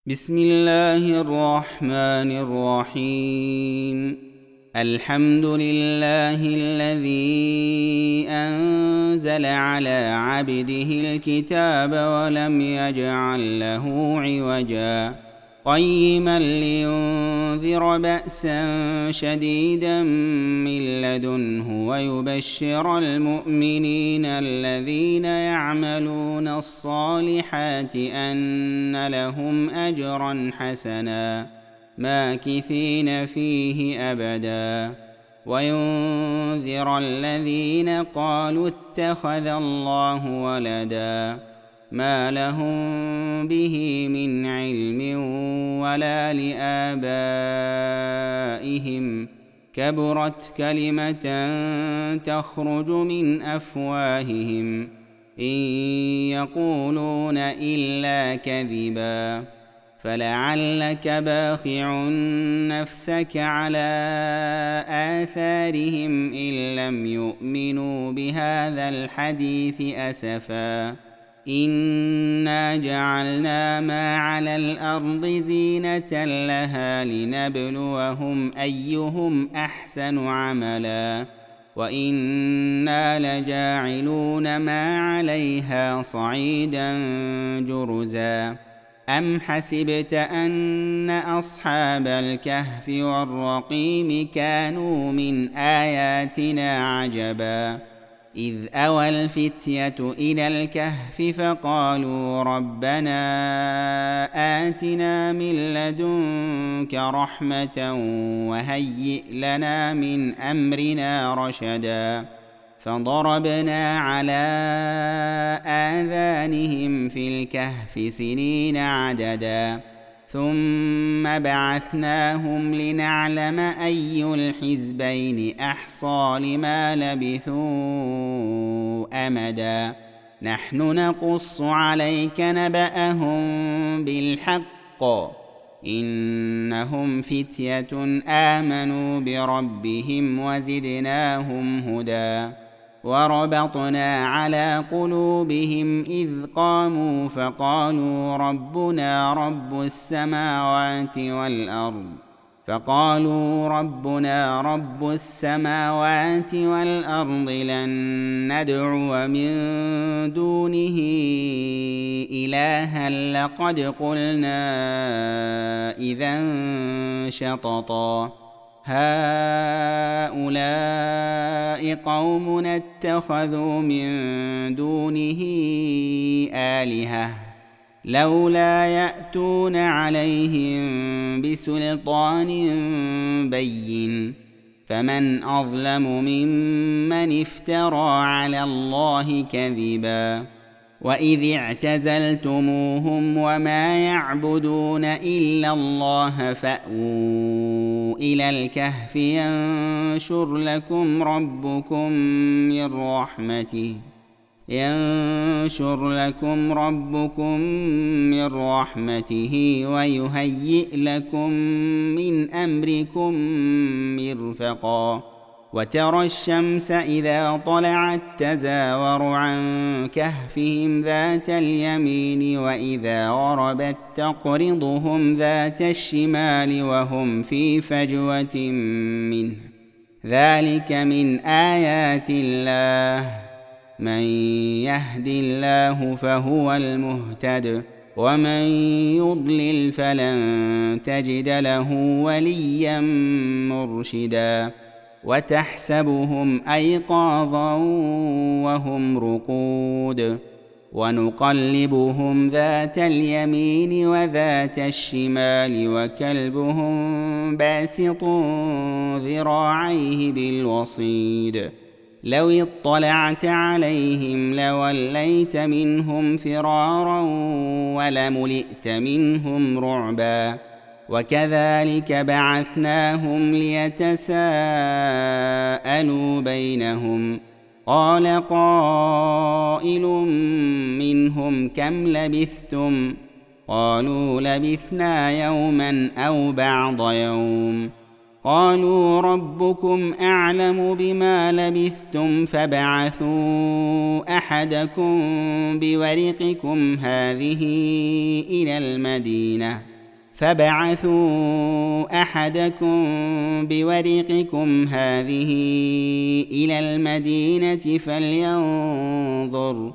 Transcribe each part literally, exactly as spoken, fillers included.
بسم الله الرحمن الرحيم. الحمد لله الذي أنزل على عبده الكتاب ولم يجعل له عوجا قيما لينذر بأسا شديدا من لدنه ويبشر المؤمنين الذين يعملون الصالحات أن لهم أجرا حسنا ماكثين فيه أبدا وينذر الذين قالوا اتخذ الله ولدا ما لهم به من علم ولا لآبائهم كبرت كلمة تخرج من أفواههم إن يقولون إلا كذبا فلعلك باخع نفسك على آثارهم إن لم يؤمنوا بهذا الحديث أسفا إنا جعلنا ما على الأرض زينة لها لنبلوهم أيهم أحسن عملا وإنا لجاعلون ما عليها صعيدا جرزا أم حسبت أن أصحاب الكهف والرقيم كانوا من آياتنا عجبا إذ أوى الفتية إلى الكهف فقالوا ربنا آتنا من لدنك رحمة وهيئ لنا من أمرنا رشدا فضربنا على آذانهم في الكهف سنين عددا ثم بعثناهم لنعلم أي الحزبين أحصى لما لبثوا أمدا نحن نقص عليك نبأهم بالحق إنهم فتية آمنوا بربهم وزدناهم هدى وربطنا على قلوبهم إذ قاموا فقالوا ربنا رب السماوات والأرض فقالوا ربنا رب السماوات والأرض لن ندعو من دونه إلها لقد قلنا إذا شططا هؤلاء قوم اتخذوا من دونه آلهة لولا يأتون عليهم بسلطان بين فمن أظلم ممن افترى على الله كذبا وإذ اعتزلتموهم وما يعبدون إلا الله فأووا إلى الكهف ينشر لكم ربكم من رحمته ينشر لكم ربكم من رحمته ويهيئ لكم من أمركم مرفقا وترى الشمس إذا طلعت تزاور عن كهفهم ذات اليمين وإذا غربت تقرضهم ذات الشمال وهم في فجوة منه ذلك من آيات الله من يهد الله فهو المهتد ومن يضلل فلن تجد له وليا مرشدا وتحسبهم أيقاظا وهم رقود ونقلبهم ذات اليمين وذات الشمال وكلبهم باسط ذراعيه بالوصيد لو اطلعت عليهم لوليت منهم فرارا ولملئت منهم رعبا وكذلك بعثناهم ليتساءلوا بينهم قال قائل منهم كم لبثتم قالوا لبثنا يوما أو بعض يوم قالوا ربكم أعلم بما لبثتم فابعثوا أحدكم بورقكم هذه إلى المدينة فابعثوا أحدكم بورقكم هذه إلى المدينة فلينظر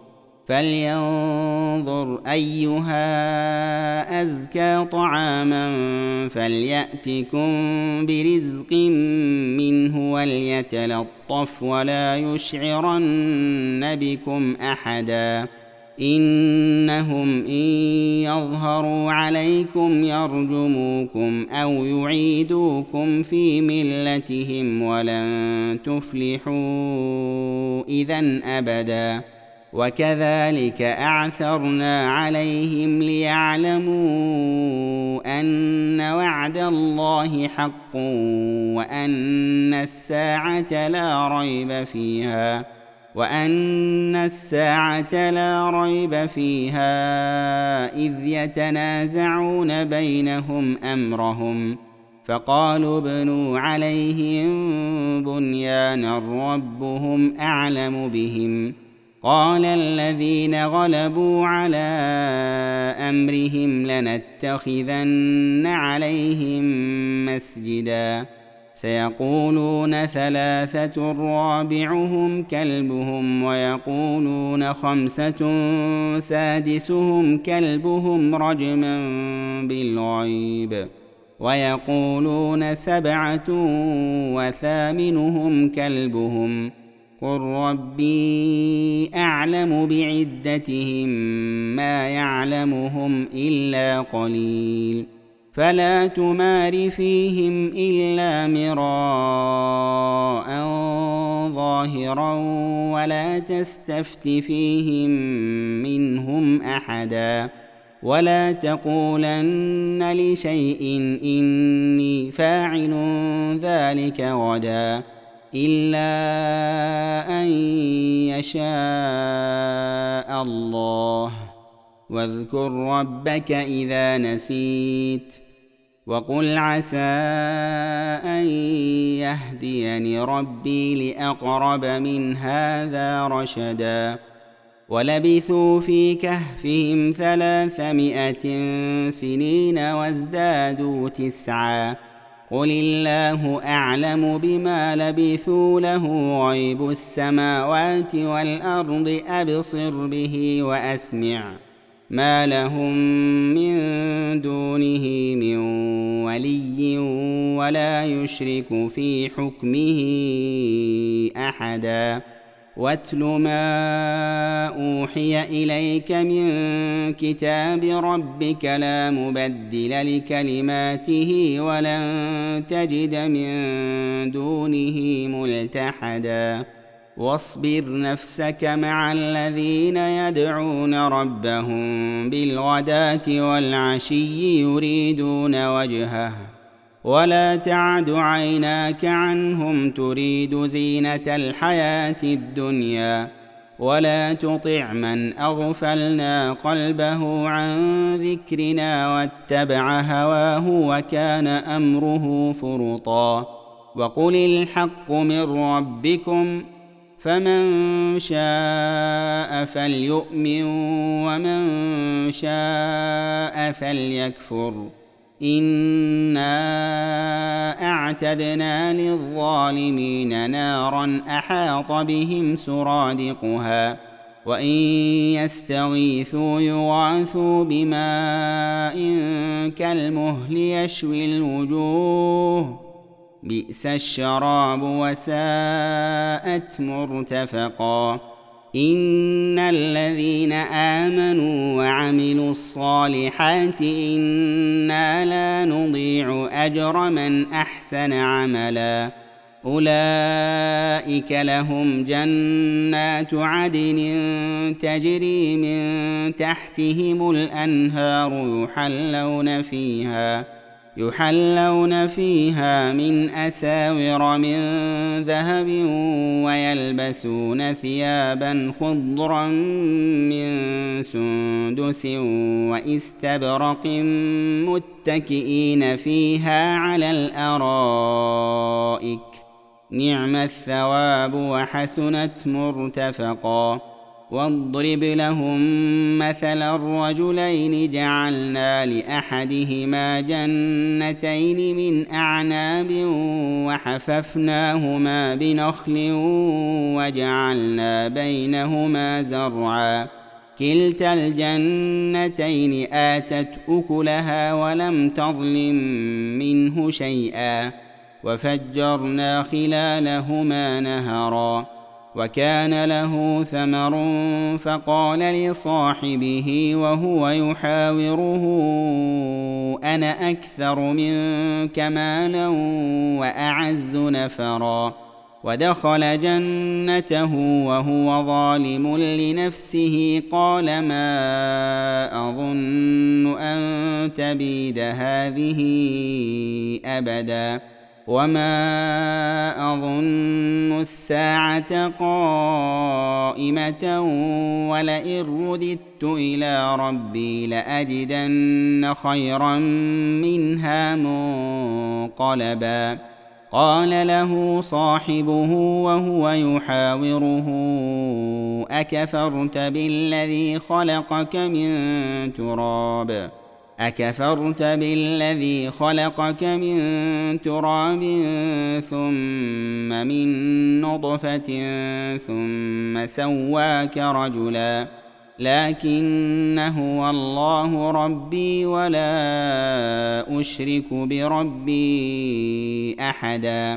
فلينظر أيها أزكى طعاما فليأتكم برزق منه وليتلطف ولا يشعرن بكم أحدا إنهم إن يظهروا عليكم يرجموكم أو يعيدوكم في ملتهم ولن تفلحوا إذن أبدا وكذلك أعثرنا عليهم ليعلموا أن وعد الله حق وأن الساعة لا ريب فيها وأن الساعة لا ريب فيها إذ يتنازعون بينهم أمرهم فقالوا ابنوا عليهم بنيانا ربهم أعلم بهم قال الذين غلبوا على أمرهم لنتخذن عليهم مسجدا سيقولون ثلاثة رابعهم كلبهم ويقولون خمسة سادسهم كلبهم رجما بالغيب ويقولون سبعة وثامنهم كلبهم قل ربي أعلم بعدتهم ما يعلمهم إلا قليل فلا تمار فيهم إلا مراء ظاهرا ولا تستفت فيهم منهم أحدا ولا تقولن لشيء إني فاعل ذلك غدا إلا أن يشاء الله واذكر ربك إذا نسيت وقل عسى أن يهديني ربي لأقرب من هذا رشدا ولبثوا في كهفهم ثلاثمائة سنين وازدادوا تسعا قل الله أعلم بما لبثوا له غيب السماوات والأرض أبصر به وأسمع ما لهم من دونه من ولي ولا يشرك في حكمه أحدا واتل ما أوحي إليك من كتاب ربك لا مبدل لكلماته ولن تجد من دونه ملتحدا واصبر نفسك مع الذين يدعون ربهم بالغداة والعشي يريدون وجهه ولا تعد عيناك عنهم تريد زينة الحياة الدنيا ولا تطع من أغفلنا قلبه عن ذكرنا واتبع هواه وكان أمره فرطا وقل الحق من ربكم فمن شاء فليؤمن ومن شاء فليكفر إنا أعتدنا للظالمين نارا أحاط بهم سرادقها وإن يستغيثوا يغاثوا بماء كالمهل يشوي الوجوه بئس الشراب وساءت مرتفقا إن الذين آمنوا وعملوا الصالحات إنا لا نضيع أجر من أحسن عملا أولئك لهم جنات عدن تجري من تحتهم الأنهار يحلون فيها يحلون فيها من أساور من ذهب ويلبسون ثيابا خضرا من سندس واستبرق متكئين فيها على الأرائك نعم الثواب وحسنت مرتفقا واضرب لهم مثل الرجلين جعلنا لأحدهما جنتين من أعناب وحففناهما بنخل وجعلنا بينهما زرعا كلتا الجنتين آتت أكلها ولم تظلم منه شيئا وفجرنا خلالهما نهرا وكان له ثمر فقال لصاحبه وهو يحاوره أنا أكثر منك مالا وأعز نفرا ودخل جنته وهو ظالم لنفسه قال ما أظن أن تبيد هذه أبدا وما أظن الساعة قائمة ولئن رددت إلى ربي لأجدن خيرا منها منقلبا قال له صاحبه وهو يحاوره أكفرت بالذي خلقك من تراب أكفرت بالذي خلقك من تراب ثم من نطفة ثم سواك رجلا لكن هو الله ربي ولا أشرك بربي أحدا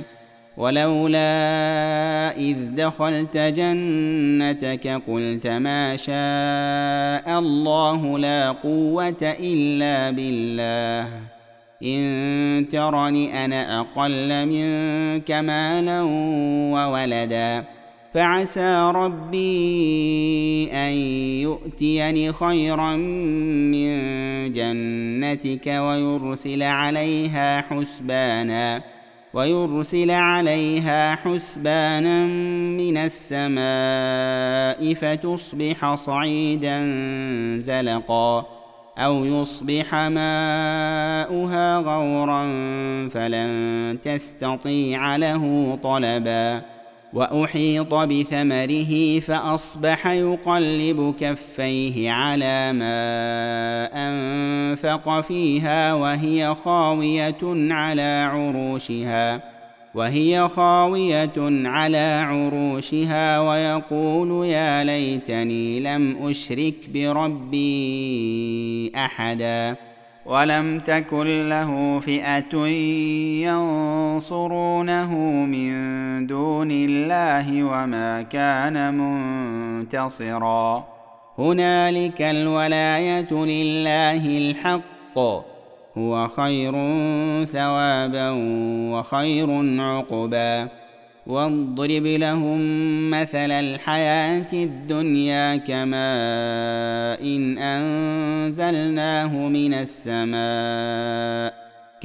ولولا إذ دخلت جنتك قلت ما شاء الله لا قوة إلا بالله إن ترني أنا أقل منك مالا وولدا فعسى ربي أن يؤتيني خيرا من جنتك ويرسل عليها حسبانا ويرسل عليها حسبانا من السماء فتصبح صعيدا زلقا أو يصبح ماؤها غورا فلن تستطيع له طلبا وأحيط بثمره فأصبح يقلب كفيه على ما أنفق فيها وهي خاوية على عروشها وهي خاوية على عروشها ويقول يا ليتني لم أشرك بربي أحدا ولم تكن له فئة ينصرونه من دون الله وما كان منتصرا هنالك الولاية لله الحق هو خير ثوابا وخير عقبا واضرب لهم مثل الحياة الدنيا كماء إن أنزلناه من السماء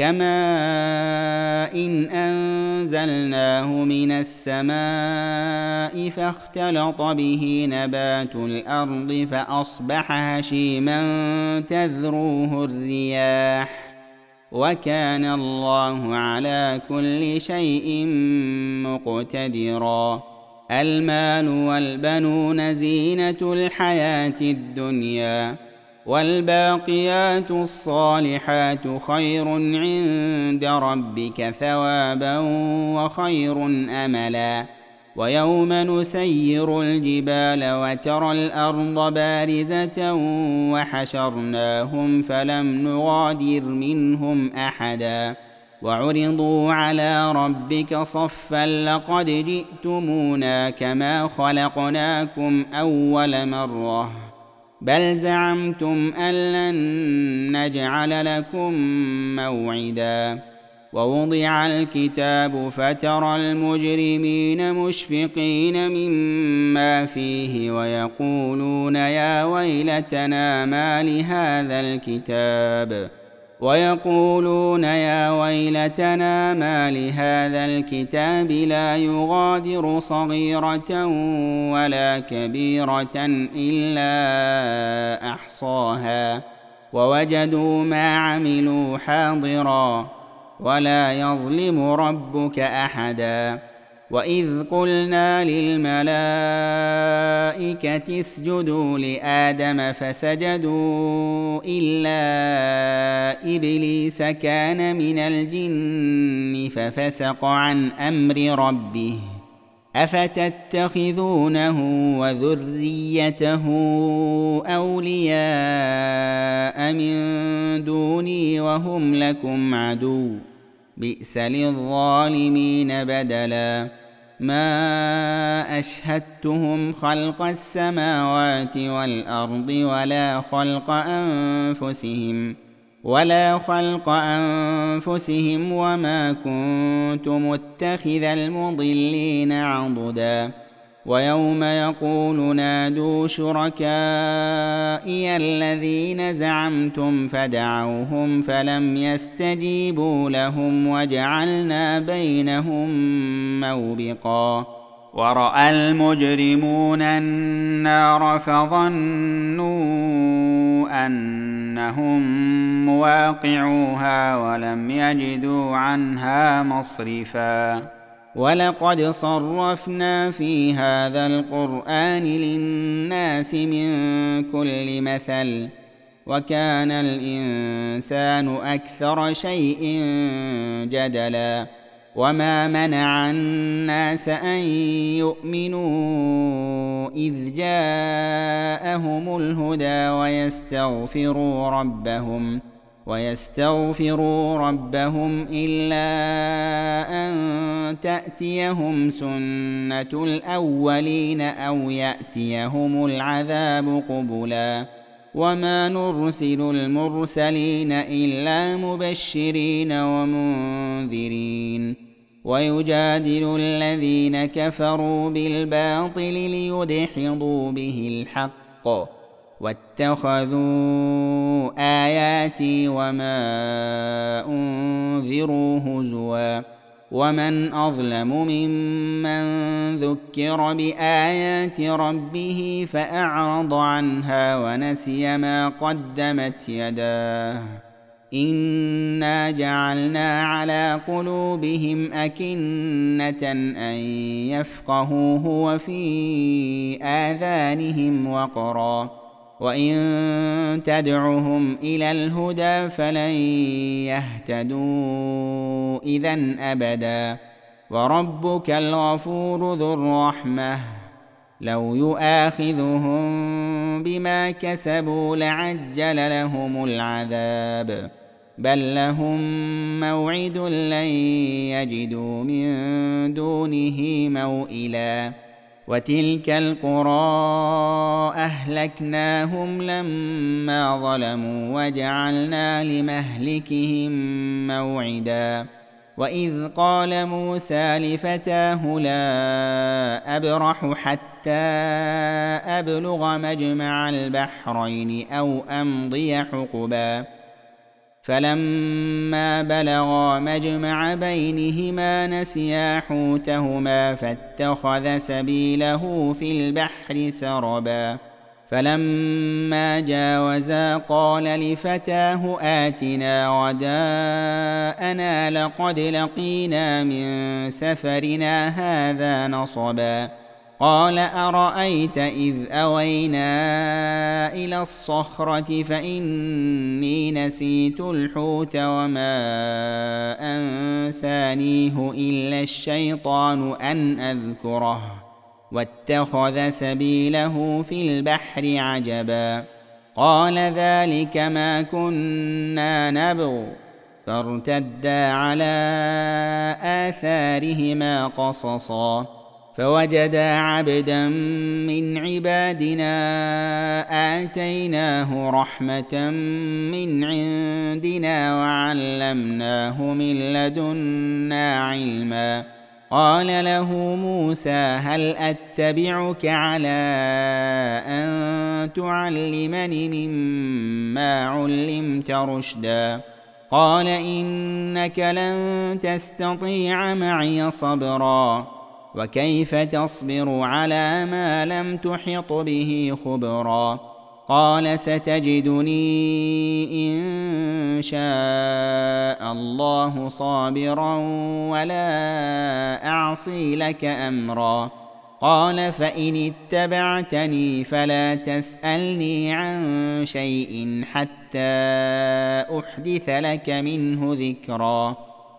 كماء إن أنزلناه من السماء فاختلط به نبات الأرض فأصبح هشيما تذروه الرياح وكان الله على كل شيء مقتدرا المال والبنون زينة الحياة الدنيا والباقيات الصالحات خير عند ربك ثوابا وخير أملا ويوم نسير الجبال وترى الأرض بارزة وحشرناهم فلم نغادر منهم أحدا وعرضوا على ربك صفا لقد جئتمونا كما خلقناكم أول مرة بل زعمتم أن لن نجعل لكم موعدا ووضع الكتاب فترى المجرمين مشفقين مما فيه ويقولون يا ويلتنا ما لهذا الكتاب ويقولون يا ويلتنا ما لهذا الكتاب لا يغادر صغيرة ولا كبيرة إلا أحصاها ووجدوا ما عملوا حاضرا ولا يظلم ربك أحدا وإذ قلنا للملائكة اسجدوا لآدم فسجدوا إلا إبليس كان من الجن ففسق عن أمر ربه أفتتخذونه وذريته أولياء من دوني وهم لكم عدو بئس للظالمين بدلا ما أشهدتهم خلق السماوات والأرض ولا خلق أنفسهم ولا خلق أنفسهم وما كنت متخذ المضلين عضدا ويوم يقول نادوا شركائي الذين زعمتم فدعوهم فلم يستجيبوا لهم وجعلنا بينهم موبقا ورأى المجرمون النار فظنوا أنهم مواقعوها ولم يجدوا عنها مصرفا ولقد صرفنا في هذا القرآن للناس من كل مثل وكان الإنسان أكثر شيء جدلا وما منع الناس أن يؤمنوا إذ جاءهم الهدى ويستغفروا ربهم ويستغفروا ربهم إلا أن تأتيهم سنة الأولين أو يأتيهم العذاب قبلا وما نرسل المرسلين إلا مبشرين ومنذرين ويجادل الذين كفروا بالباطل ليدحضوا به الحق واتخذوا آياتي وما أنذروا هزوا ومن أظلم ممن ذكر بآيات ربه فأعرض عنها ونسي ما قدمت يداه إنا جعلنا على قلوبهم أكنة أن يفقهوه وفي آذانهم وقرا وإن تدعهم إلى الهدى فلن يهتدوا إذن أبدا وربك الغفور ذو الرحمة لو يؤاخذهم بما كسبوا لعجل لهم العذاب بل لهم موعد لن يجدوا من دونه موئلا وتلك القرى أهلكناهم لما ظلموا وجعلنا لمهلكهم موعدا وإذ قال موسى لفتاه لا أبرح حتى أبلغ مجمع البحرين أو أمضي حقبا فلما بلغا مجمع بينهما نسيا حوتهما فاتخذ سبيله في البحر سربا فلما جاوزا قال لفتاه آتنا غداءنا لقد لقينا من سفرنا هذا نصبا قال أرأيت إذ أوينا إلى الصخرة فإني نسيت الحوت وما أنسانيه إلا الشيطان أن أذكره واتخذ سبيله في البحر عجبا قال ذلك ما كنا نبغ فارتدا على آثارهما قصصا فوجدا عبدا من عبادنا آتيناه رحمة من عندنا وعلمناه من لدنا علما قال له موسى هل أتبعك على أن تعلمني مما علمت رشدا قال إنك لن تستطيع معي صبرا وكيف تصبر على ما لم تحط به خبرا قال ستجدني إن شاء الله صابرا ولا أعصي لك أمرا. قال فإن اتبعتني فلا تسألني عن شيء حتى أحدث لك منه ذكرا.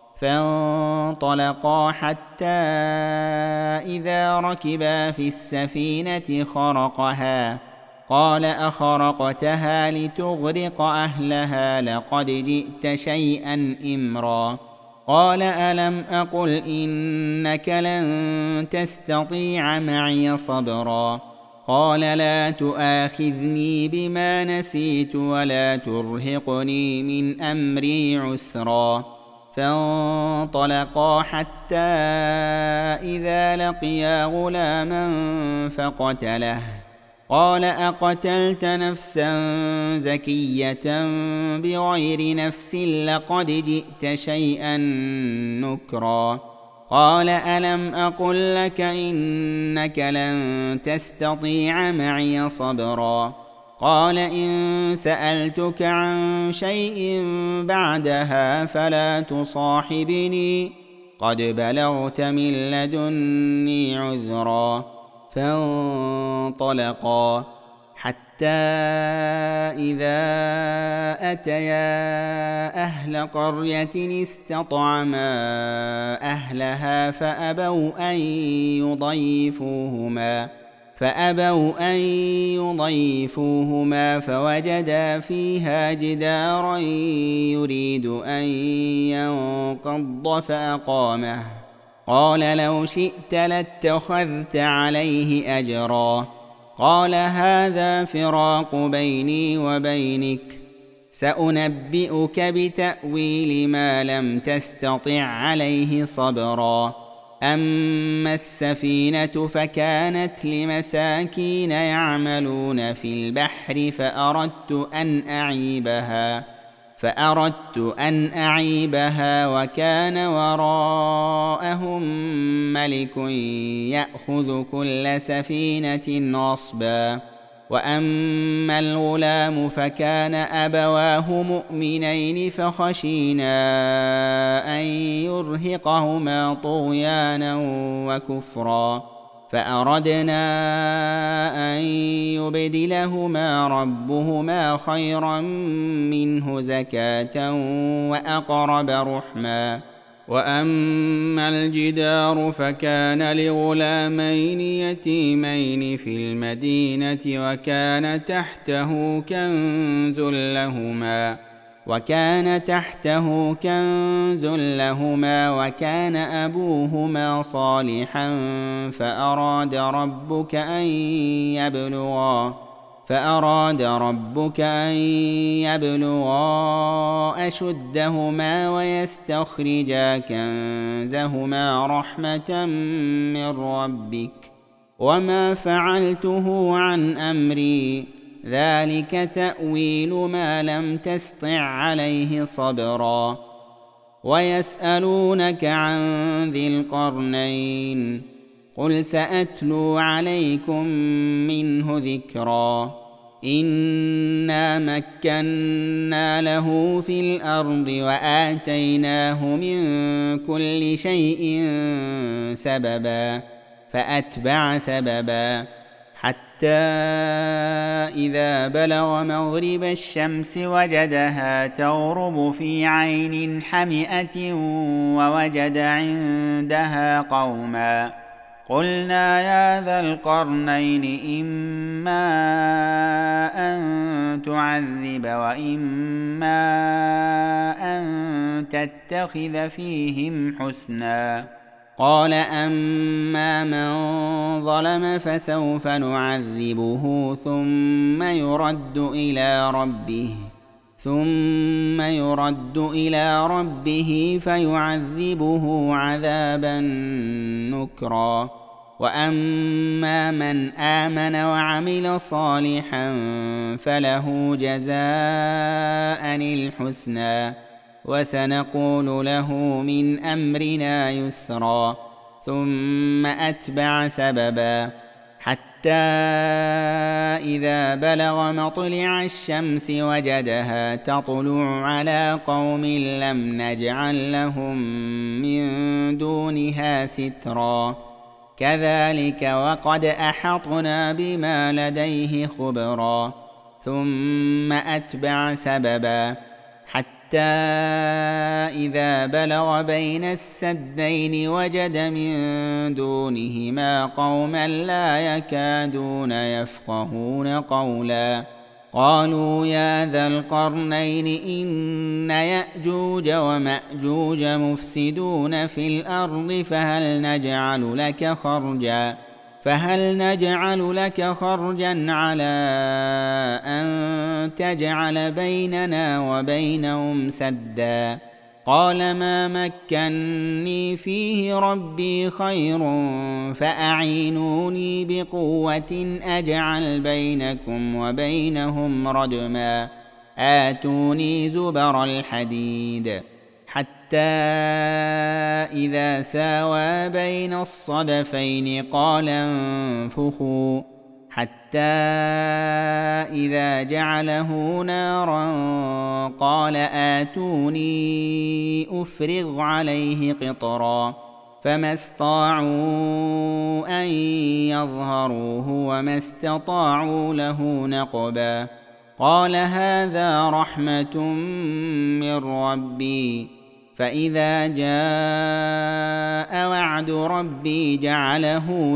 فانطلقا حتى إذا ركبا في السفينة خرقها قال أخرقتها لتغرق أهلها لقد جئت شيئا إمرا. قال ألم أقل إنك لن تستطيع معي صبرا. قال لا تؤاخذني بما نسيت ولا ترهقني من أمري عسرا. فانطلقا حتى إذا لقيا غلاما فقتله قال أقتلت نفسا زكية بغير نفس لقد جئت شيئا نكرا. قال ألم أقل لك إنك لن تستطيع معي صبرا. قال إن سألتك عن شيء بعدها فلا تصاحبني قد بلغت من لدني عذرا. فانطلقا حتى إذا أتيا أهل قرية استطعما أهلها فأبوا أن يضيفوهما فأبوا أن يضيفوهما فوجدا فيها جدارا يريد أن ينقض فأقامه. قال لو شئت لاتخذت عليه أجرا. قال هذا فراق بيني وبينك سأنبئك بتأويل ما لم تستطع عليه صبرا. أما السفينة فكانت لمساكين يعملون في البحر فأردت أن أعيبها فأردت أن أعيبها وكان وراءهم ملك يأخذ كل سفينة غصبا. وأما الغلام فكان أبواه مؤمنين فخشينا أن يرهقهما طغيانا وكفرا فأردنا أن يبدلهما ربهما خيرا منه زكاة وأقرب رحما. وأما الجدار فكان لغلامين يتيمين في المدينة وكان تحته كنز لهما وكان تحته كنز لهما وكان أبوهما صالحا فأراد ربك أن يبلغا فأراد ربك أن يبلغا أشدهما ويستخرجا كنزهما رحمة من ربك وما فعلته عن أمري ذلك تأويل ما لم تسطع عليه صبرا. ويسألونك عن ذي القرنين قل سأتلو عليكم منه ذكرا. إنا مكنا له في الأرض وآتيناه من كل شيء سببا فأتبع سببا حتى إذا بلغ مغرب الشمس وجدها تغرب في عين حمئة ووجد عندها قوما قلنا يا ذا القرنين إما أن تعذب وإما أن تتخذ فيهم حسنا. قال أما من ظلم فسوف نعذبه ثم يرد إلى ربه ثم يرد إلى ربه فيعذبه عذابا نكرا. وأما من آمن وعمل صالحا فله جزاء الحسنى وسنقول له من أمرنا يسرا. ثم أتبع سببا حتى إذا بلغ مطلع الشمس وجدها تطلع على قوم لم نجعل لهم من دونها سترا كذلك وقد أحطنا بما لديه خبرا ثم أتبع سببا حتى إذا بلغ بين السدين وجد من دونهما قوما لا يكادون يفقهون قولا قالوا يا ذا القرنين إن يأجوج ومأجوج مفسدون في الأرض فهل نجعل لك خرجا فهل نجعل لك خرجا على أن تجعل بيننا وبينهم سدا قال ما مكني فيه ربي خير فأعينوني بقوة أجعل بينكم وبينهم ردما آتوني زبر الحديد حتى إذا ساوى بين الصدفين قال انفخوا حتى إذا جعله نارا قال آتوني أفرغ عليه قطرا فما استطاعوا أن يظهروه وما استطاعوا له نقبا قال هذا رحمة من ربي فإذا جاء وعد ربي جعله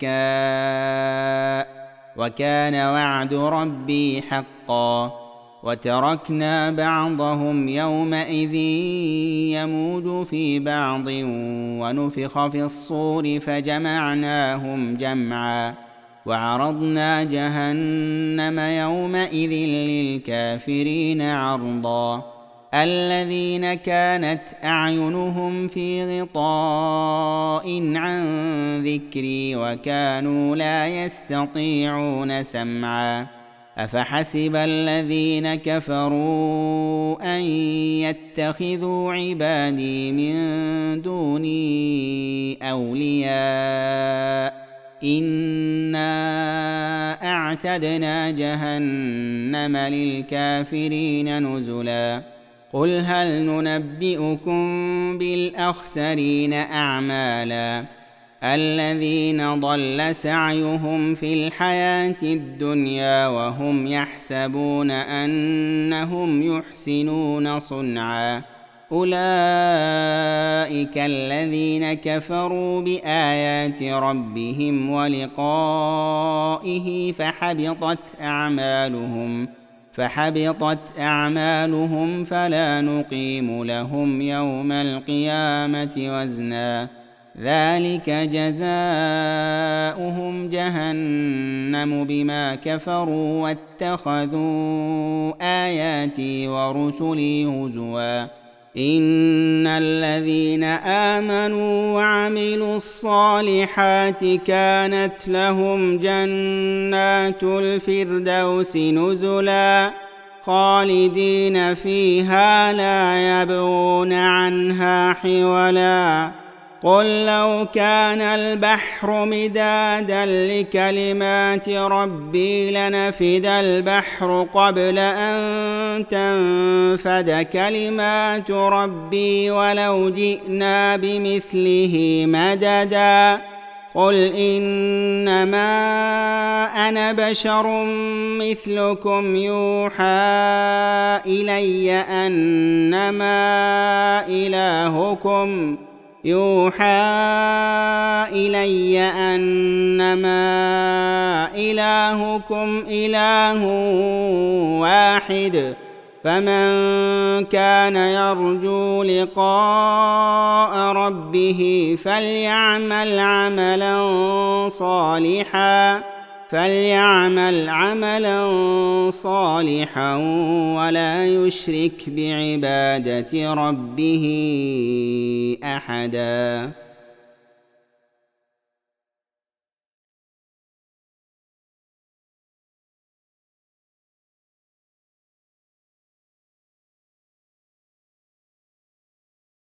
دكا وكان وعد ربي حقا وتركنا بعضهم يومئذ يموج في بعض ونفخ في الصور فجمعناهم جمعا وعرضنا جهنم يومئذ للكافرين عرضا الذين كانت أعينهم في غطاء عن ذكري وكانوا لا يستطيعون سمعا أفحسب الذين كفروا أن يتخذوا عبادي من دوني أولياء إنا أعتدنا جهنم للكافرين نزلا قل هل ننبئكم بالأخسرين أعمالا الذين ضل سعيهم في الحياة الدنيا وهم يحسبون أنهم يحسنون صنعا أولئك الذين كفروا بآيات ربهم ولقائه فحبطت أعمالهم فحبطت أعمالهم فلا نقيم لهم يوم القيامة وزنا ذلك جزاؤهم جهنم بما كفروا واتخذوا آياتي ورسلي هزوا إن الذين آمنوا وعملوا الصالحات كانت لهم جنات الفردوس نزلا خالدين فيها لا يبغون عنها حولا قل لو كان البحر مدادا لكلمات ربي لنفد البحر قبل أن تنفد كلمات ربي ولو جئنا بمثله مددا قل إنما أنا بشر مثلكم يوحى إلي أنما إلهكم يوحى إلي أنما إلهكم إله واحد فمن كان يرجو لقاء ربه فليعمل عملا صالحا فليعمل عملا صالحا ولا يشرك بعبادة ربه أحدا.